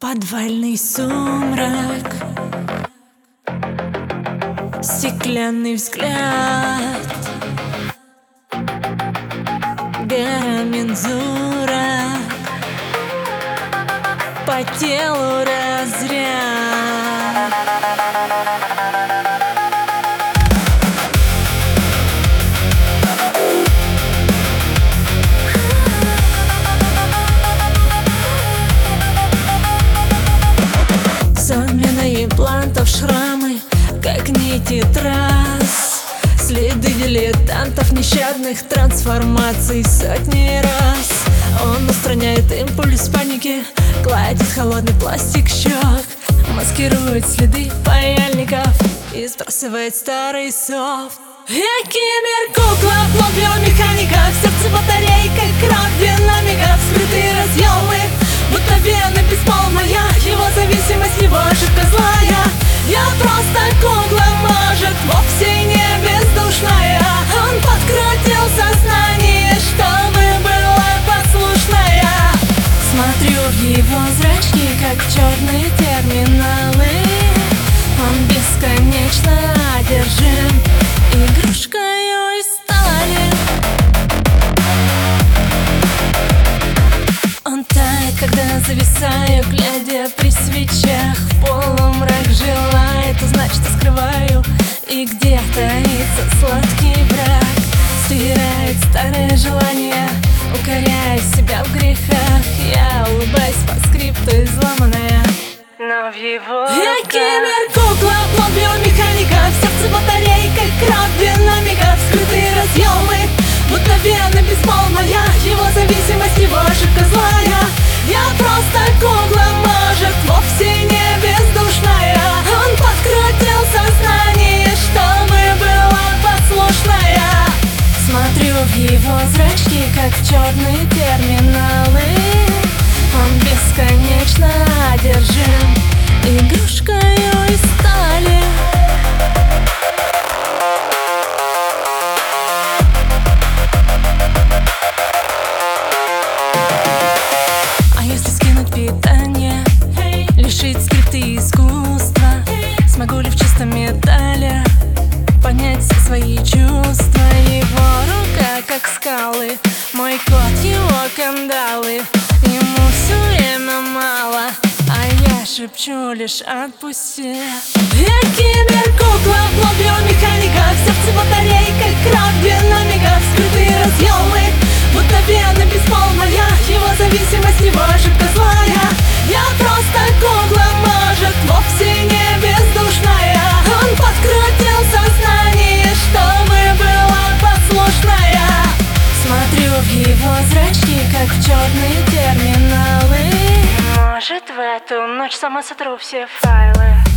Подвальный сумрак, стеклянный взгляд, гора мензура, по телу разряд. Замена имплантов, шрамы, как нити трасс, следы дилетантов, нещадных трансформаций сотни раз. Он устраняет импульс паники, гладит холодный пластик щек, маскирует следы паяльников и сбрасывает старый софт. Я киберкукла, блок биомеханика, в сердце батарейка, кровь динамиков, скрытые разъемы, будто вены бесполная, его зависимость, его ошибка злая. Я просто кукла, может, вовсе не бездушная. Он подкрутил сознание, чтобы была послушная. Смотрю в его зрачки, как черные терминалы. Он бесконечно одержим игрушкою из стали. Он тает, когда зависаю, глядя при свечах в полумрак, желает узнать, что скрываю, и где таится сладкий брак. Стирает старые желания, укоряя себя в грехах. Я улыбаюсь по скрипту, изломанная, но в его руках. Я киберкукла, блок биомеханика, в сердце батарейка, кровь динамиков, скрытые разъемы, будто вены бесполная, его зависимость, его ошибка злая. Я просто кукла, может, вовсе не бездушная. Он подкрутил сознание, чтобы была послушная. Смотрю в его зрачки, как в черные терминалы. Он бесконечно одержим игрушкою из стали. А если скинуть питание, лишить скрипты искусства, смогу ли в чистом металле понять все свои чувства? Его рука, как скалы, мой кот, его кандалы. Ему все время мало, а я шепчу лишь отпусти. Я киберкукла, блок биомеханика, в сердце батарейка, кровь динамиков, скрытые разъемы, будто вены бесполная, его зависимость, его ошибка злая. Я просто кукла, может, вовсе не бездушная. Он подкрутил сознание, чтобы была послушная. Смотрю в его зрачки, как в черные терминалы. Может, в эту ночь сама сотру все файлы.